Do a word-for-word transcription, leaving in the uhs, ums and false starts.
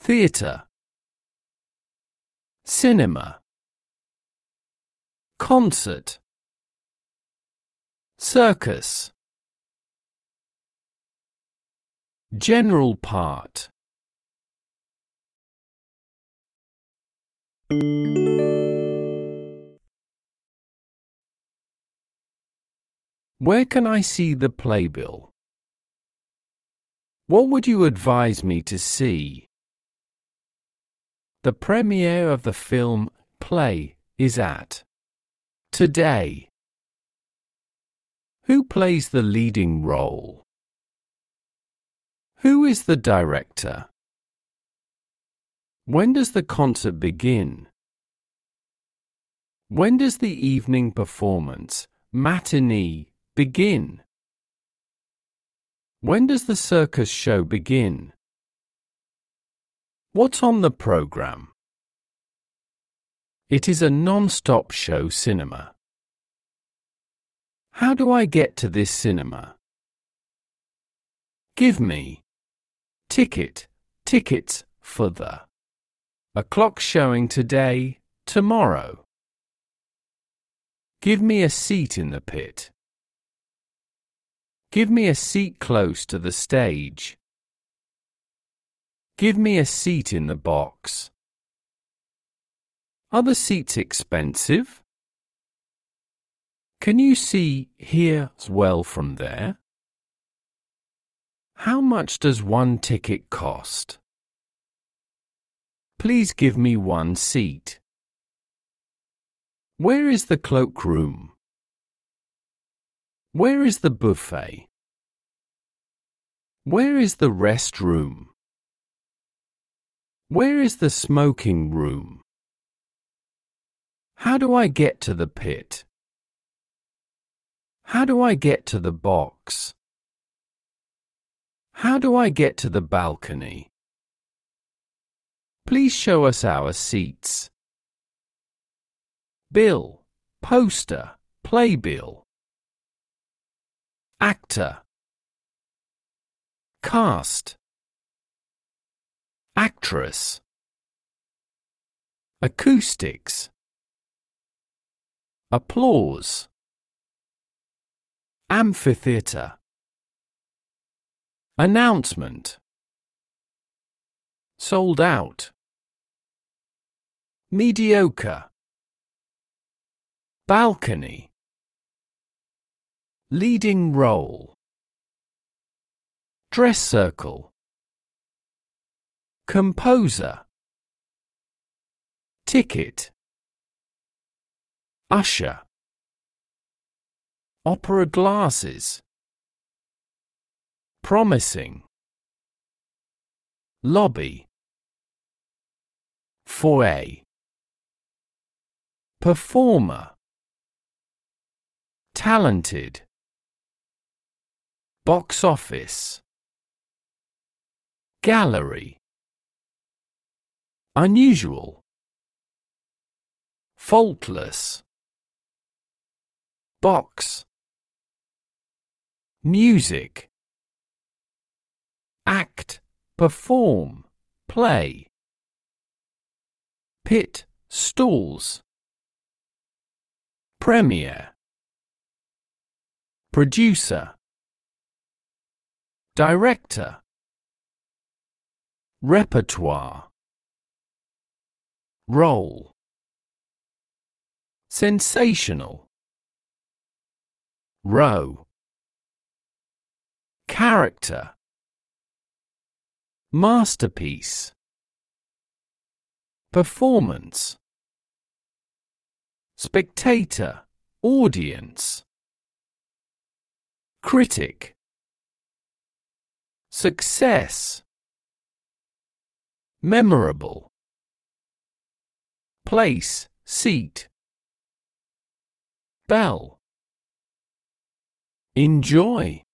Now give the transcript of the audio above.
theatre, cinema, concert, circus, general part. Where can I see the playbill? What would you advise me to see? The premiere of the film Play is at today. Who plays the leading role? Who is the director? When does the concert begin? When does the evening performance, matinee, begin? When does the circus show begin? What's on the program? It is a non-stop show cinema. How do I get to this cinema? Give me ticket, tickets for the a clock showing today, tomorrow. Give me a seat in the pit. Give me a seat close to the stage. Give me a seat in the box. Are the seats expensive? Can you see here as well from there? How much does one ticket cost? Please give me one seat. Where is the cloakroom? Where is the buffet? Where is the restroom? Where is the smoking room? How do I get to the pit? How do I get to the box? How do I get to the balcony? Please show us our seats. Bill, poster, playbill. Actor, cast, actress, acoustics, applause, amphitheatre, announcement, sold out, mediocre, balcony, leading role, dress circle, composer, ticket, usher, opera glasses, promising, lobby, foyer, performer, talented, box office, gallery, unusual, faultless, box, music, act, perform, play, pit, stalls, premiere, producer, director, repertoire, role, sensational, row, character, masterpiece, performance, spectator, audience, critic, success, memorable, place, seat, bell, enjoy.